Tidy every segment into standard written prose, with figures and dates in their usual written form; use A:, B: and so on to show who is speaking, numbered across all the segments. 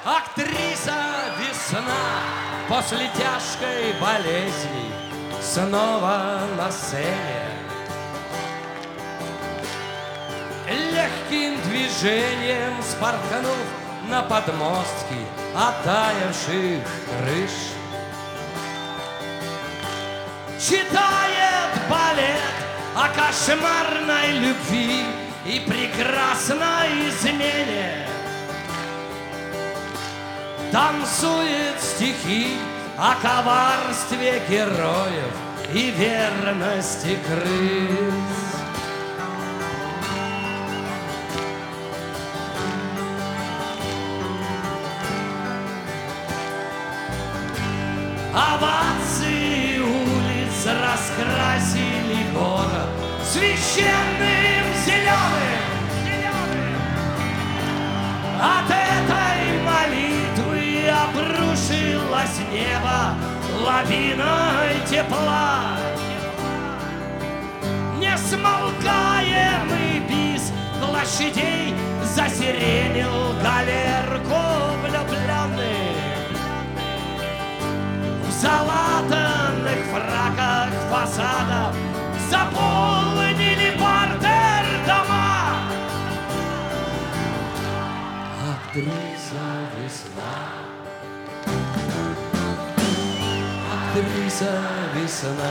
A: Актриса весна после тяжкой болезни снова на сцене. Легким движением спорхнув на подмостки оттаявших крыш, читает балет о кошмарной любви и прекрасной измене. Танцует стихи о коварстве героев и верности крыс. Овации улиц раскрасили город священным зеленым. От этой молитвы обрушилось небо лавиной тепла. Несмолкаемый бис площадей засиренил галерку влюбленных. В залатанных фраках фасадов заполнили партер дома. Актриса весна, актриса весна,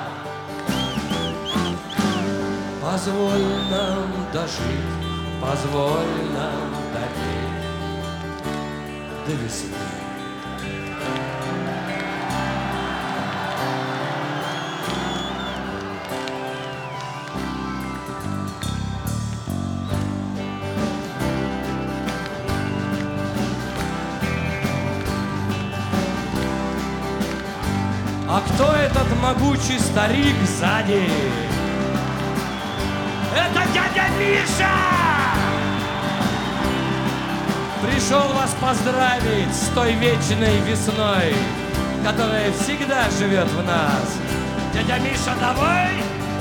A: позволь нам дожить, позволь нам допеть до весны. А кто этот могучий старик сзади? Это дядя Миша! Пришел вас поздравить с той вечной весной, которая всегда живет в нас. Дядя Миша, давай!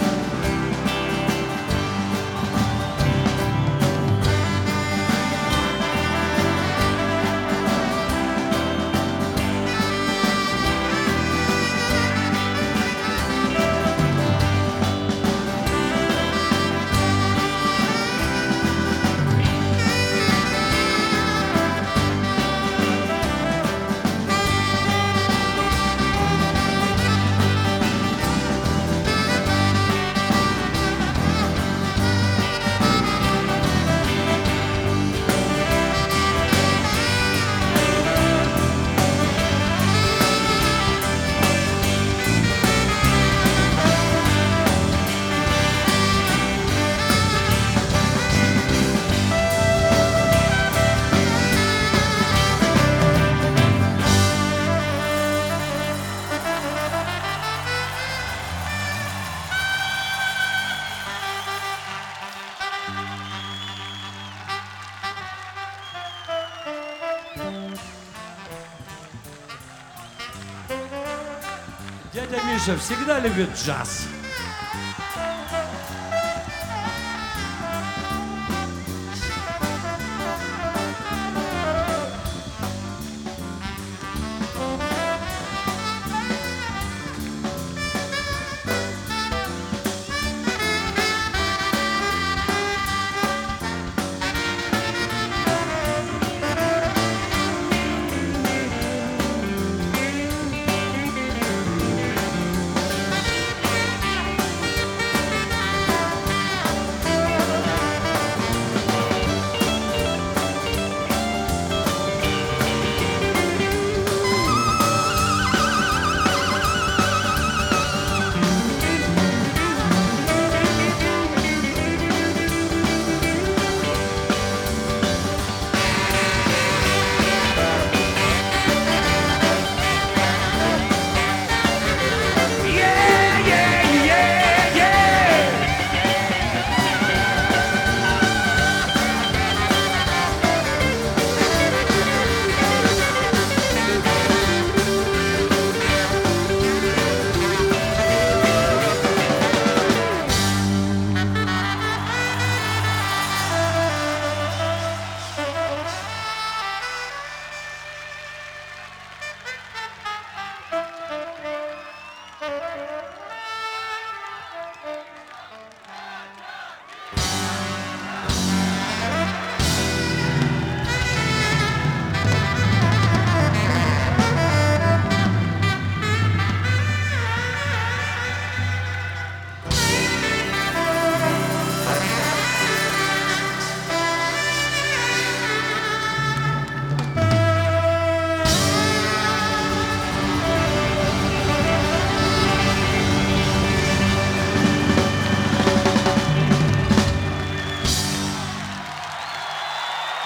A: Дядя Миша всегда любит джаз.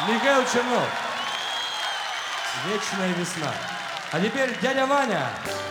A: Михаил Чернов. Вечная весна. А теперь дядя Ваня.